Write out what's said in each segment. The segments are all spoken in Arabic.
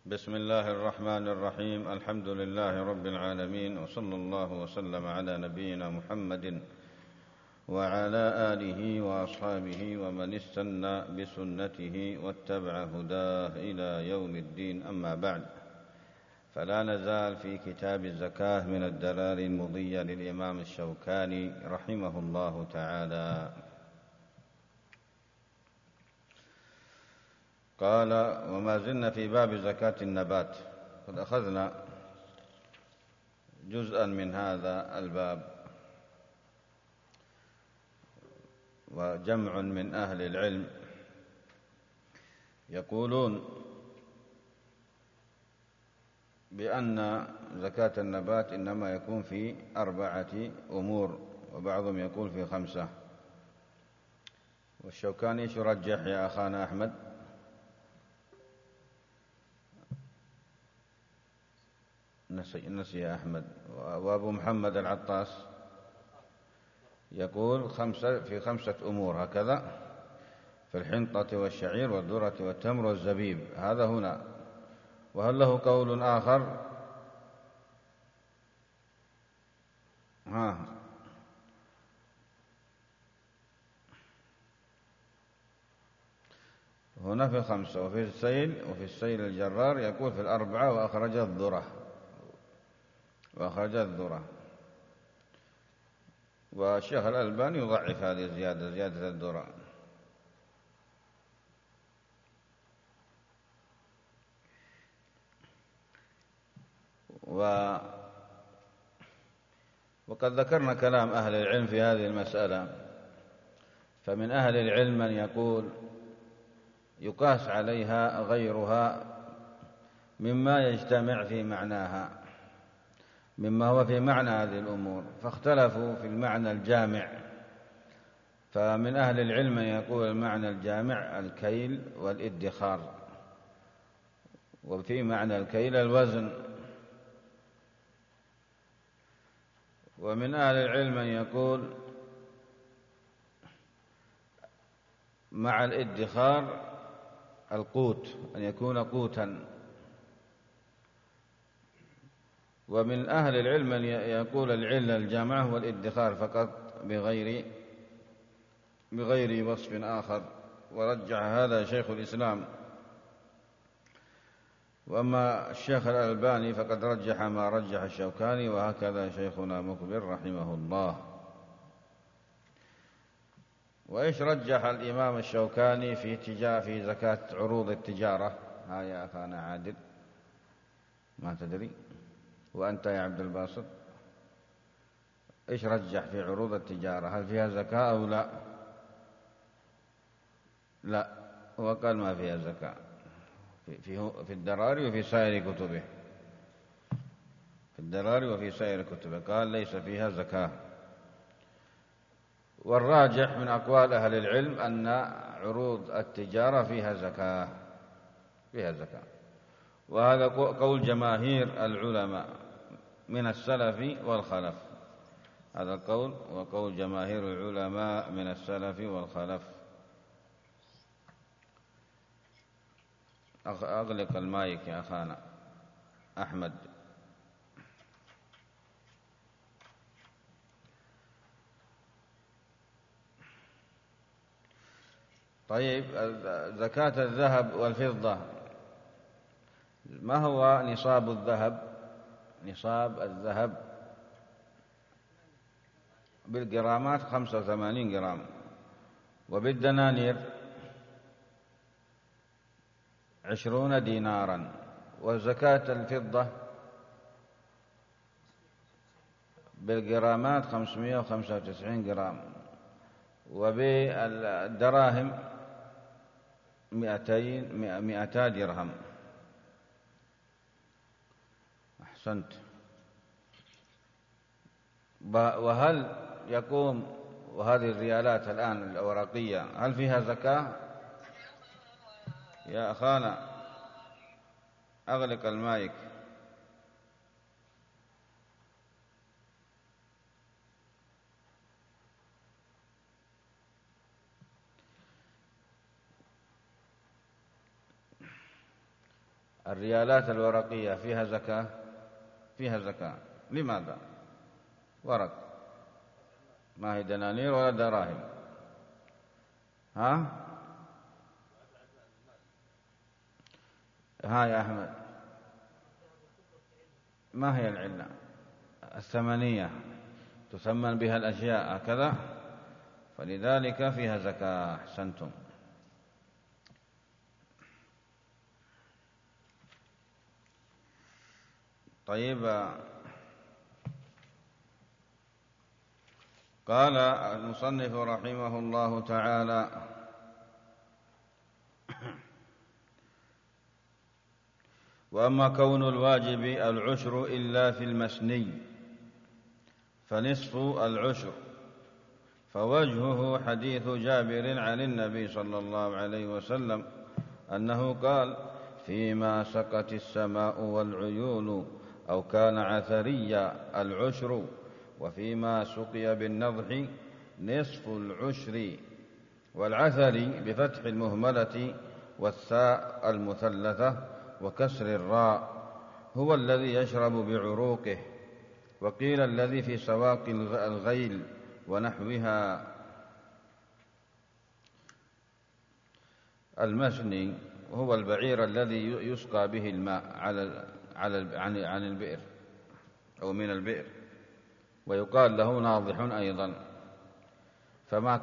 بسم الله الرحمن الرحيم. الحمد لله رب العالمين، وصلى الله وسلم على نبينا محمد وعلى آله وأصحابه ومن استنى بسنته واتبع هداه إلى يوم الدين. أما بعد، فلا نزال في كتاب الزكاة من الدلائل المضية للإمام الشوكاني رحمه الله تعالى. قال: وما زلنا في باب زكاة النبات، قد أخذنا جزءا من هذا الباب، وجمع من أهل العلم يقولون بأن زكاة النبات إنما يكون في 4 أمور، وبعضهم يقول في 5. والشوكاني يرجح يا أخانا أحمد؟ نسي أحمد. وأبو محمد العطاس يقول في 5 أمور هكذا: في الحنطة والشعير والذرة والتمر والزبيب. هذا هنا. وهل له قول آخر؟ هنا في 5. وفي السيل الجرار يقول في 4 وأخرج الذرة. والشيخ الألباني يضعف هذه الزيادة، زيادة الذرة. وقد ذكرنا كلام أهل العلم في هذه المسألة. فمن أهل العلم من يقول يقاس عليها غيرها مما يجتمع في معناها، مما هو في معنى هذه الأمور، فاختلفوا في المعنى الجامع. فمن أهل العلم من يقول المعنى الجامع الكيل والادخار، وفي معنى الكيل الوزن. ومن أهل العلم من يقول مع الادخار القوت، أن يكون قوتا. ومن أهل العلم من يقول العلة الجامعة والادخار فقط بغير وصف آخر، ورجع هذا شيخ الإسلام. وأما الشيخ الألباني فقد رجح ما رجح الشوكاني، وهكذا شيخنا مقبل رحمه الله. وإيش رجح الإمام الشوكاني في زكاة عروض التجارة؟ يا أخانا عادل، ما تدري؟ وأنت يا عبد الباسط، إيش رجح في عروض التجارة؟ هل فيها زكاة أو لا؟ لا، هو قال ما فيها زكاة في الدراري وفي سائر كتبه. في الدراري وفي سائر كتبه قال ليس فيها زكاة. والراجح من أقوال أهل العلم أن عروض التجارة فيها زكاة. وهذا قول جماهير العلماء من السلف والخلف. هذا القول وقول جماهير العلماء من السلف والخلف. أغلق المايك يا أخانا أحمد. طيب، زكاة الذهب والفضة، ما هو نصاب الذهب؟ نصاب الذهب بالجرامات 85 جرام، وبالدنانير 20 دينارا. وزكاة الفضة بالجرامات 595 جرام، وبالدراهم 200 درهم. أحسنت. وهل يقوم وهذه الريالات الآن الأوراقية هل فيها زكاة؟ يا أخانا أغلق المايك. الريالات الورقية فيها زكاة؟ فيها زكاة. لماذا؟ ورق، ما هي دنانير ولا دراهم. ها يا أحمد، ما هي العلة؟ الثمنية تثمن بها الأشياء هكذا، فلذلك فيها زكاة. أحسنتم. طيب، قال المصنف رحمه الله تعالى: وأما كون الواجب العشر إلا في المسني فنصف العشر، فوجهه حديث جابر عن النبي صلى الله عليه وسلم أنه قال: فيما سقت السماء والعيون أو كان عثريا العشر، وفيما سقي بالنضح نصف العشر. والعثري بفتح المهملة والثاء المثلثة وكسر الراء هو الذي يشرب بعروقه، وقيل الذي في سواق الغيل ونحوها. المسني هو البعير الذي يسقى به الماء عن البئر أو من البئر، ويقال له ناضح أيضا. فما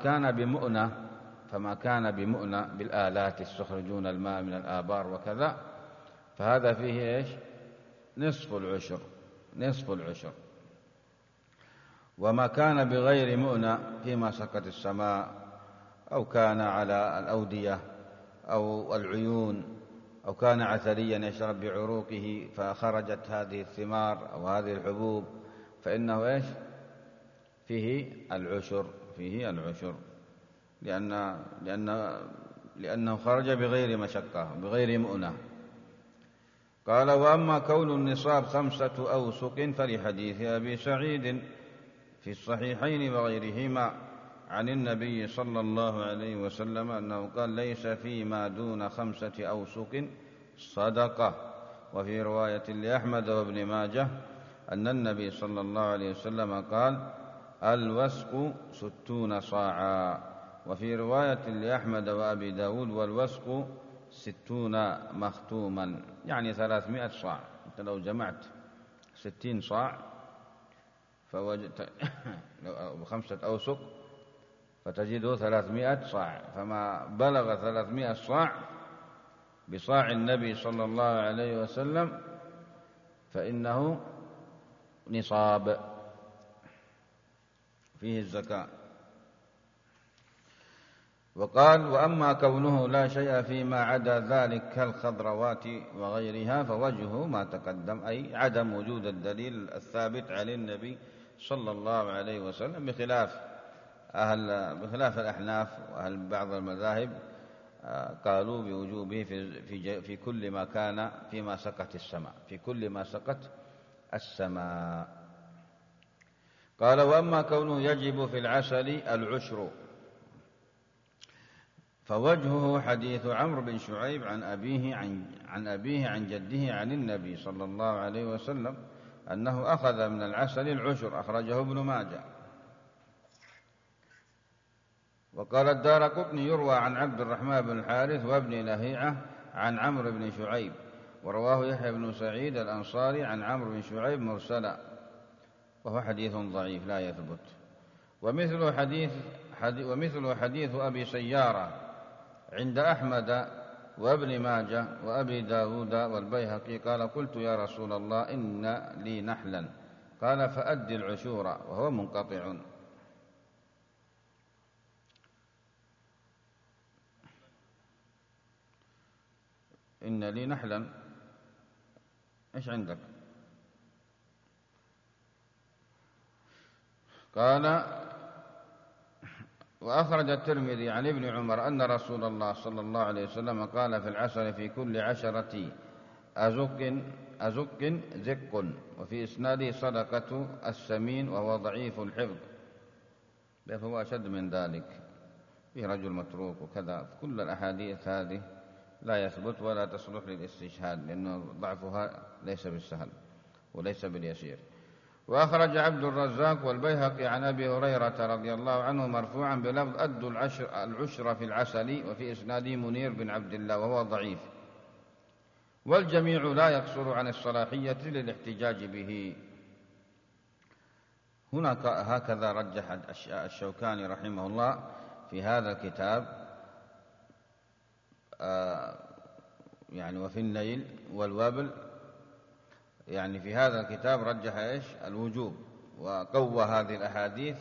كان بمؤنة بالآلات يستخرجون الماء من الآبار وكذا، فهذا فيه إيش؟ نصف العشر. وما كان بغير مؤنة فيما سقت السماء أو كان على الأودية أو العيون أو كان عثريا يشرب بعروقه فخرجت هذه الثمار أو هذه الحبوب، فإنه إيش؟ فيه العشر، لأنه خرج بغير مشقة بغير مؤنة. قال: وأما كون النصاب 5 أوسق فلحديث أبي سعيد في الصحيحين وغيرهما عن النبي صلى الله عليه وسلم أنه قال: ليس فيما دون 5 أوسق صدقة. وفي رواية لأحمد وابن ماجه أن النبي صلى الله عليه وسلم قال: الوسق 60 صاعا. وفي رواية لأحمد وأبي داود: والوسق 60 مختوما، يعني 300 صاع. أنت لو جمعت 60 صاع فوجدت 5 أوسق فتجده 300 صاع، فما بلغ 300 صاع بصاع النبي صلى الله عليه وسلم فإنه نصاب فيه الزكاة. وقال: وأما كونه لا شيء فيما عدا ذلك كالخضروات وغيرها فوجهه ما تقدم، أي عدم وجود الدليل الثابت عن النبي صلى الله عليه وسلم، بخلاف الأحناف وأهل بعض المذاهب قالوا بوجوبه في كل ما كان فيما سقت السماء، في كل ما سقت السماء. قال: وأما كونه يجب في العسل العشر فوجهه حديث عمرو بن شعيب عن أبيه عن جده عن النبي صلى الله عليه وسلم أنه أخذ من العسل العشر، أخرجه ابن ماجه. وقال الدارقطني: يروى عن عبد الرحمن بن الحارث وابن لهيعة عن عمرو بن شعيب، ورواه يحيى بن سعيد الأنصاري عن عمرو بن شعيب مرسلا، وهو حديث ضعيف لا يثبت. ومثل حديث أبي سيارة عند أحمد وابن ماجه وأبي داود والبيهقي قال: قلت يا رسول الله إن لي نحلا، قال: فأد العشور، وهو منقطع. إن لي نحلا، إيش عندك؟ قال: وأخرج الترمذي عن ابن عمر أن رسول الله صلى الله عليه وسلم قال في العسل: في كل 10 أزق زق. وفي إسناده صدقة السمين وهو ضعيف الحفظ، فهو أشد من ذلك، في رجل متروك وكذا. كل الأحاديث هذه لا يثبت ولا تصلح للاستشهاد، لأن ضعفها ليس بالسهل وليس باليسير. وأخرج عبد الرزاق والبيهقي عن أبي هريرة رضي الله عنه مرفوعا بلفظ أدوا العشر في العسل، وفي إسناده منير بن عبد الله وهو ضعيف. والجميع لا يقصر عن الصلاحية للاحتجاج به. هناك هكذا رجح الشوكاني رحمه الله في هذا الكتاب، يعني وفي النيل والوابل، يعني في هذا الكتاب رجح إيش؟ الوجوب، وقوى هذه الأحاديث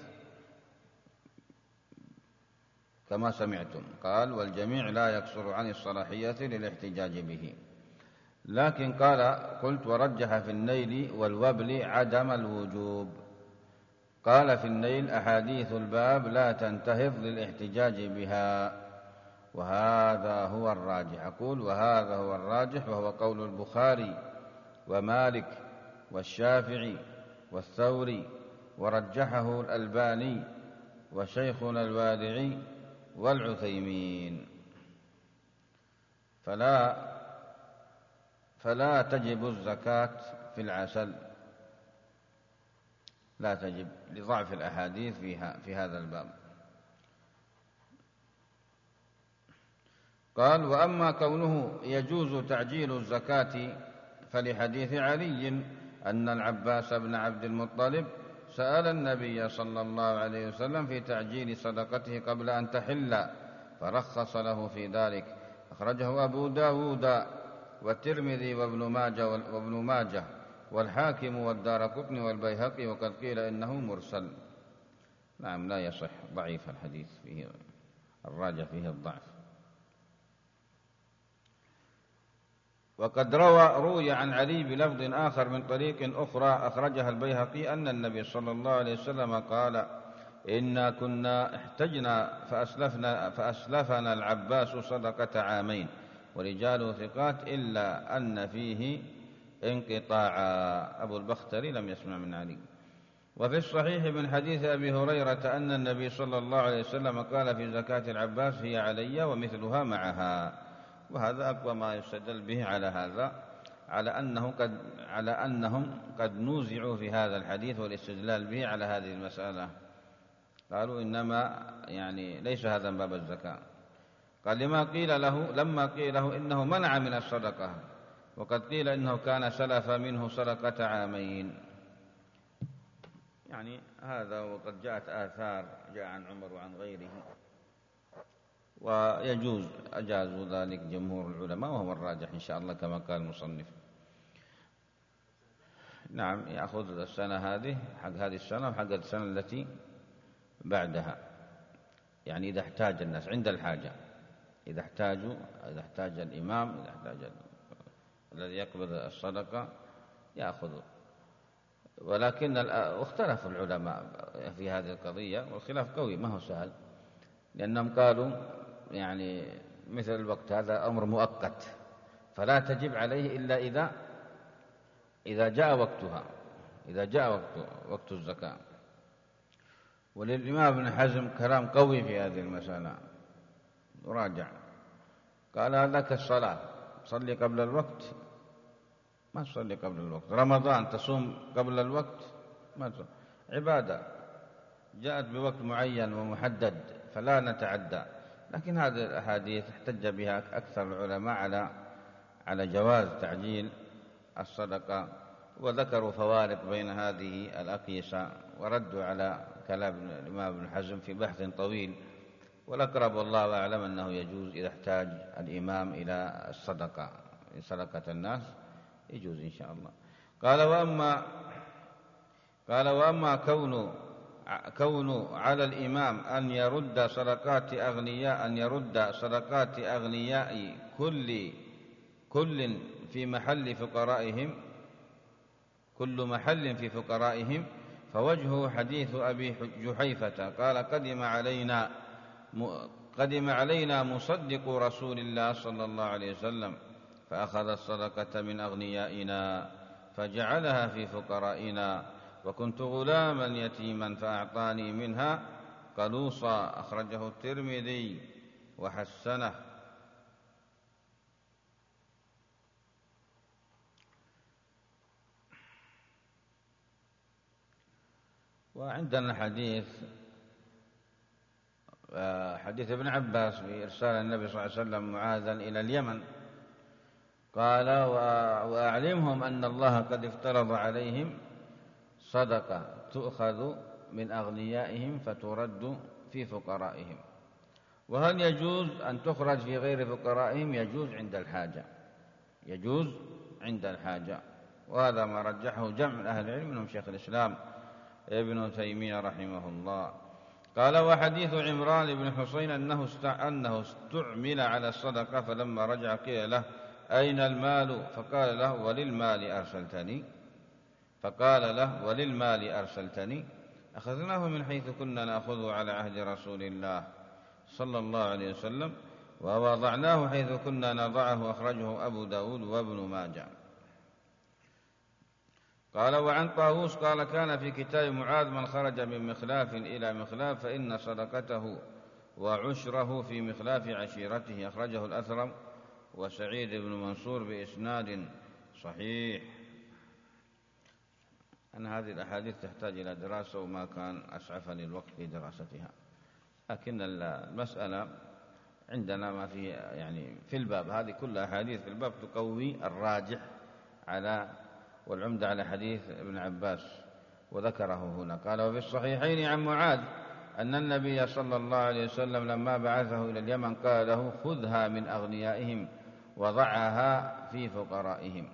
كما سمعتم. قال والجميع لا يقصر عن الصلاحية للاحتجاج به، لكن قال قلت ورجح في النيل والوبل عدم الوجوب. قال في النيل أحاديث الباب لا تنتهض للاحتجاج بها، وهذا هو الراجح. أقول وهذا هو الراجح، وهو قول البخاري ومالك والشافعي والثوري، ورجحه الألباني وشيخنا الوادعي والعثيمين. فلا تجب الزكاة في العسل، لا تجب لضعف الأحاديث في هذا الباب. قال وأما كونه يجوز تعجيل الزكاة فلحديث علي أن العباس بن عبد المطلب سأل النبي صلى الله عليه وسلم في تعجيل صدقته قبل أن تحل فرخص له في ذلك. أخرجه أبو داود والترمذي وابن ماجه والحاكم والدارقطني والبيهقي، وقد قيل إنه مرسل. نعم لا يصح، ضعيف الحديث، فيه الراجح فيه الضعف. وقد روي عن علي بلفظ آخر من طريق أخرى أخرجها البيهقي أن النبي صلى الله عليه وسلم قال إنا كنا احتجنا فأسلفنا العباس صدقة عامين، ورجاله ثقات إلا أن فيه انقطاعا. أبو البختري لم يسمع من علي. وفي الصحيح من حديث أبي هريرة أن النبي صلى الله عليه وسلم قال في زكاة العباس هي علي ومثلها معها. وهذا أقوى ما يستدل به على هذا، على أنهم قد نوزعوا في هذا الحديث والاستدلال به على هذه المسألة. قالوا إنما يعني ليس هذا من باب الزكاة. قال لما قيل له إنه منع من الصدقة، وقد قيل إنه كان سلف منه صدقة عامين. يعني هذا، وقد جاءت آثار جاء عن عمر وعن غيره، ويجوز أجازوا ذلك جمهور العلماء، وهو الراجح إن شاء الله كما قال المصنف. نعم يأخذ السنة هذه حق هذه السنة وحق السنة التي بعدها، يعني إذا احتاج الناس عند الحاجة، إذا احتاج الإمام، إذا احتاج الذي يقبض الصدقة يأخذ. ولكن اختلف العلماء في هذه القضية، والخلاف قوي ما هو سهل، لأنهم قالوا يعني مثل الوقت هذا أمر مؤقت، فلا تجب عليه إلا إذا جاء وقتها، إذا جاء وقت الزكاة. وللإمام ابن حزم كلام قوي في هذه المسألة، راجع، قال هذا كالصلاة، صلي قبل الوقت ما تصلي قبل الوقت. رمضان تصوم قبل الوقت ما تصوم، عبادة جاءت بوقت معين ومحدد فلا نتعدى. لكن هذه الأحاديث احتج بها أكثر العلماء على جواز تعجيل الصدقة، وذكروا فوارق بين هذه الأقيسة، وردوا على كلام الإمام ابن حزم في بحث طويل. والأقرب والله أعلم أنه يجوز إذا احتاج الإمام إلى الصدقة، صدقة الناس يجوز إن شاء الله. قال وأما كون على الإمام أن يرد صدقات أغنياء كل في محل فقرائهم، كل محل في فقرائهم، فوجهه حديث أبي جحيفة قال قدم علينا مصدق رسول الله صلى الله عليه وسلم فأخذ الصدقة من أغنيائنا فجعلها في فقرائنا، وكنت غلاما يتيما فأعطاني منها قلوصا. أخرجه الترمذي وحسنه. وعندنا حديث ابن عباس في إرسال النبي صلى الله عليه وسلم معاذا إلى اليمن، قال: وأعلمهم أن الله قد افترض عليهم صدقة تؤخذ من أغنيائهم فترد في فقرائهم. وهل يجوز أن تخرج في غير فقرائهم؟ يجوز عند الحاجة، يجوز عند الحاجة، وهذا ما رجحه جمع من أهل العلم منهم شيخ الإسلام ابن تيمية رحمه الله. قال: وحديث عمران بن حسين أنه استعمل على الصدقة فلما رجع قيل له: أين المال؟ فقال له: وللمال أرسلتني. أخذناه من حيث كنا نأخذه على عهد رسول الله صلى الله عليه وسلم، ووضعناه حيث كنا نضعه. أخرجه أبو داود وابن ماجه. قال: وعن طاووس قال: كان في كتاب معاذ: من خرج من مخلاف إلى مخلاف فإن صدقته وعشره في مخلاف عشيرته. أخرجه الأثرم وسعيد بن منصور بإسناد صحيح. أن هذه الأحاديث تحتاج إلى دراسة، وما كان أسعفني الوقت في دراستها، لكن المسألة عندنا ما في يعني في الباب، هذه كل أحاديث في الباب تقوي الراجح والعمدة على حديث ابن عباس، وذكره هنا. قال: وفي الصحيحين عن معاذ أن النبي صلى الله عليه وسلم لما بعثه إلى اليمن قال له: خذها من أغنيائهم وضعها في فقرائهم.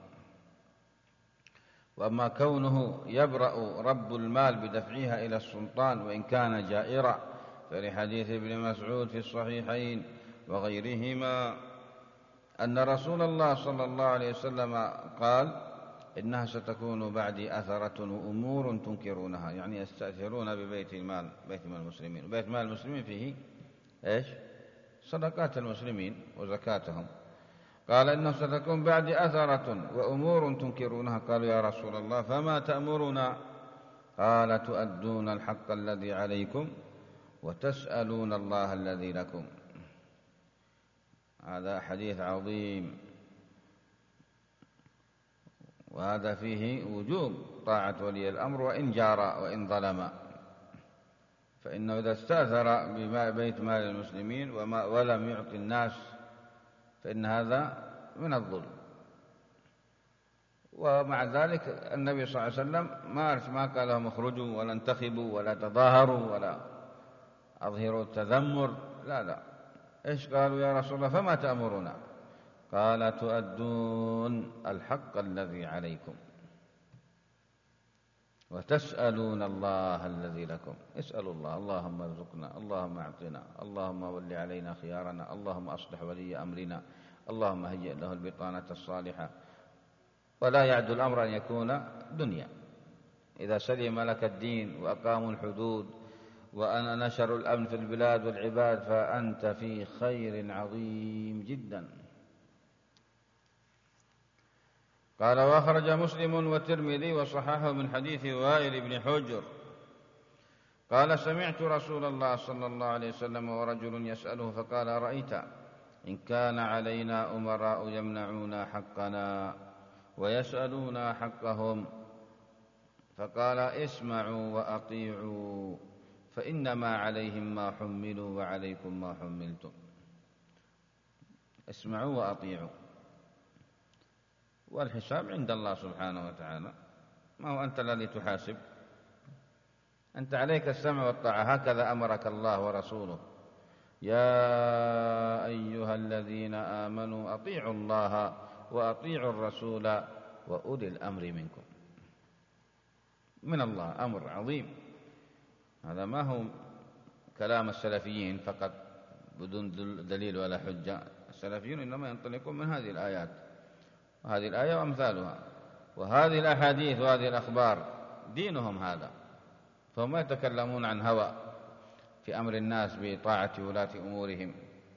وأما كونه يبرأ رب المال بدفعها إلى السلطان وإن كان جائرا، فلحديث ابن مسعود في الصحيحين وغيرهما أن رسول الله صلى الله عليه وسلم قال: إنها ستكون بعدي أثرة وأمور تنكرونها، يعني يستأثرون ببيت المال، بيت مال المسلمين. وبيت مال المسلمين فيه إيش؟ صدقات المسلمين وزكاتهم. قال: إنه ستكون بعدي أثرة وأمور تنكرونها. قالوا: يا رسول الله فما تأمرنا؟ قال: تؤدون الحق الذي عليكم وتسألون الله الذي لكم. هذا حديث عظيم، وهذا فيه وجوب طاعة ولي الأمر وإن جار وإن ظلم، فإنه إذا استأثر ببيت مال المسلمين ولم يعطي الناس فإن هذا من الظلم. ومع ذلك النبي صلى الله عليه وسلم ما قال لهم اخرجوا ولا انتخبوا ولا تظاهروا ولا أظهروا التذمر، لا. إيش قالوا؟ يا رسول الله فما تأمرنا؟ قال: تؤدون الحق الذي عليكم وتسألون الله الذي لكم. اسألوا الله: اللهم ارزقنا، اللهم اعطنا، اللهم ول علينا خيارنا، اللهم أصلح ولي أمرنا، اللهم هيئ له البطانة الصالحة. ولا يعد الأمر أن يكون دنيا. إذا سلم لك الدين وأقاموا الحدود وأنا نشر الأمن في البلاد والعباد فأنت في خير عظيم جدا. قال: وأخرج مسلم والترمذي وصححه من حديث وائل بن حجر قال: سمعت رسول الله صلى الله عليه وسلم ورجل يسأله فقال: أرأيت إن كان علينا أمراء يمنعون حقنا ويسألون حقهم؟ فقال: اسمعوا وأطيعوا فإنما عليهم ما حملوا وعليكم ما حملتم. اسمعوا وأطيعوا، والحساب عند الله سبحانه وتعالى، ما هو أنت الذي تحاسب، أنت عليك السمع والطاعة. هكذا أمرك الله ورسوله: يا أيها الذين آمنوا أطيعوا الله وأطيعوا الرسول وأولي الأمر منكم. من الله أمر عظيم، هذا ما هو كلام السلفيين فقط بدون دليل ولا حجة. السلفيون إنما ينطلقون من هذه الآيات وهذه الآية وأمثالها وهذه الأحاديث وهذه الأخبار، دينهم هذا، فهم ما يتكلمون عن هوى في أمر الناس بطاعة ولاة أمورهم.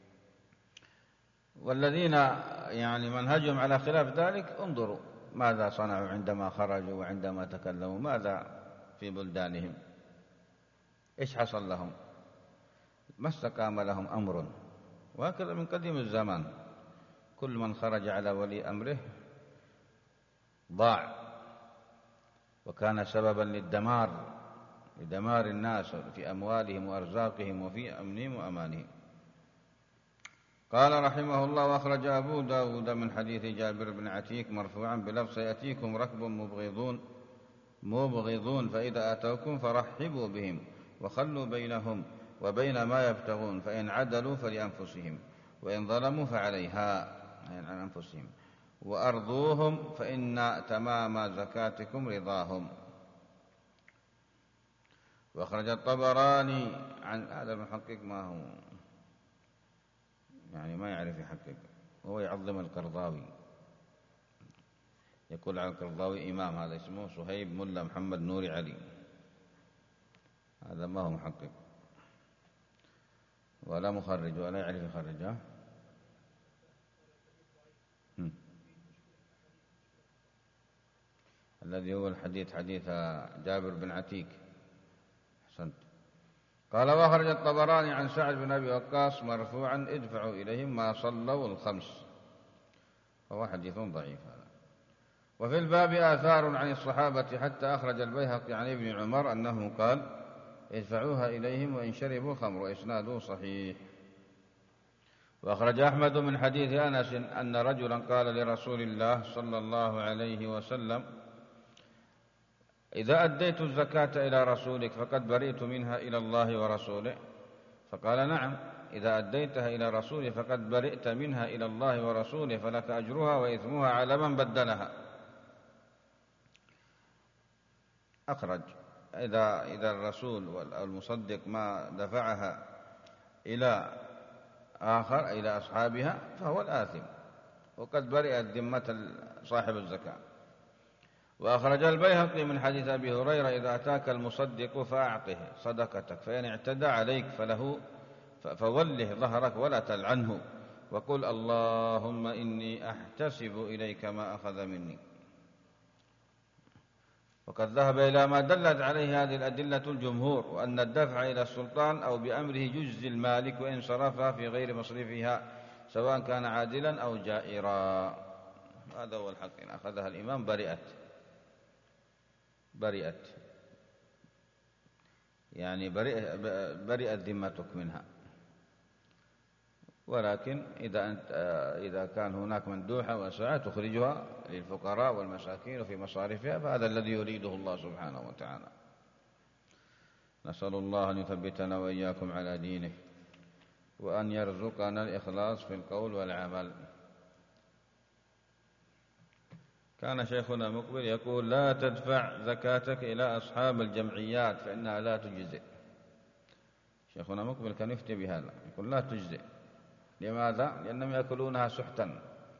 والذين يعني منهجهم على خلاف ذلك انظروا ماذا صنعوا عندما خرجوا وعندما تكلموا، ماذا في بلدانهم، إيش حصل لهم؟ ما استقام لهم أمر. وهكذا من قديم الزمان كل من خرج على ولي أمره ضاع وكان سببا للدمار لدمار الناس في أموالهم وأرزاقهم وفي أمنهم وأمانهم. قال رحمه الله: وأخرج أبو داود من حديث جابر بن عتيك مرفوعا بلفظ: يأتيكم ركب مبغضون فإذا أتوكم فرحبوا بهم وخلوا بينهم وبين ما يبتغون، فإن عدلوا فلأنفسهم وإن ظلموا فعليها، يعني عن أنفسهم، وأرضوهم فإن تمام زكاتكم رضاهم. وأخرج الطبراني عن هذا المحقق، ما هو يعني ما يعرف يحقق، هو يعظم القرضاوي، يقول على القرضاوي إمام، هذا اسمه صهيب ملا محمد نور علي، هذا ما هو محقق ولا مخرج ولا يعرف يخرجها. الذي هو الحديث حديث جابر بن عتيك. أحسنت. قال: وأخرج الطبراني عن سعد بن أبي وقاص مرفوعا: ادفعوا إليهم ما صلوا الخمس، فهو حديث ضعيف هذا. وفي الباب آثار عن الصحابة، حتى أخرج البيهقي عن ابن عمر أنه قال: ادفعوها إليهم وإن شربوا خمر، وإسناده صحيح. وأخرج أحمد من حديث أنس أن رجلا قال لرسول الله صلى الله عليه وسلم: إذا أديت الزكاة إلى رسولك فقد برئت منها إلى الله ورسوله؟ فقال: نعم، إذا أديتها إلى رسوله فقد برئت منها إلى الله ورسوله، فلك أجرها وإثمها على من بدلها. أخرج: إذا الرسول والمصدق ما دفعها إلى آخر إلى أصحابها فهو الآثم، وقد برئت ذمة صاحب الزكاة. وأخرج البيهقي من حديث أبي هريرة: إذا أتاك المصدق فأعطه صدقتك، فإن اعتدى عليك فوله ظهرك ولا تلعنه، وقل: اللهم إني أحتسب إليك ما أخذ مني. وقد ذهب إلى ما دلت عليه هذه الأدلة الجمهور، وأن الدفع إلى السلطان أو بأمره يجزي المالك وإن صرفها في غير مصرفها، سواء كان عادلا أو جائرا. هذا هو الحق، إن أخذها الإمام برئت، يعني برئت ذمتك منها. ولكن إذا كان هناك مندوحة وسعة تخرجها للفقراء والمساكين وفي مصارفها، فهذا الذي يريده الله سبحانه وتعالى. نسأل الله أن يثبتنا وإياكم على دينه، وأن يرزقنا الإخلاص في القول والعمل. كان شيخنا مقبل يقول: لا تدفع زكاتك إلى أصحاب الجمعيات فإنها لا تجزئ. شيخنا مقبل كان يفتي بهذا، يقول لا تجزئ. لماذا؟ لأنهم يأكلونها سحتا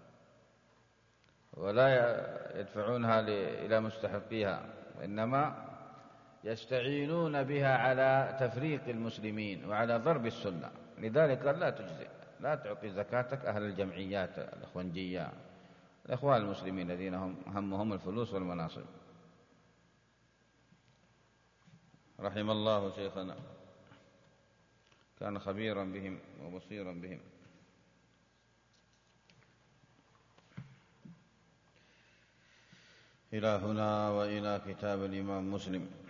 ولا يدفعونها إلى مستحقيها، وإنما يستعينون بها على تفريق المسلمين وعلى ضرب السنة. لذلك قال: لا تجزئ، لا تعطي زكاتك أهل الجمعيات الإخوانجية، الإخوان المسلمين الذين همهم الفلوس والمناصب. رحم الله شيخنا، كان خبيرا بهم وبصيرا بهم. إلى هنا وإلى كتاب الإمام مسلم.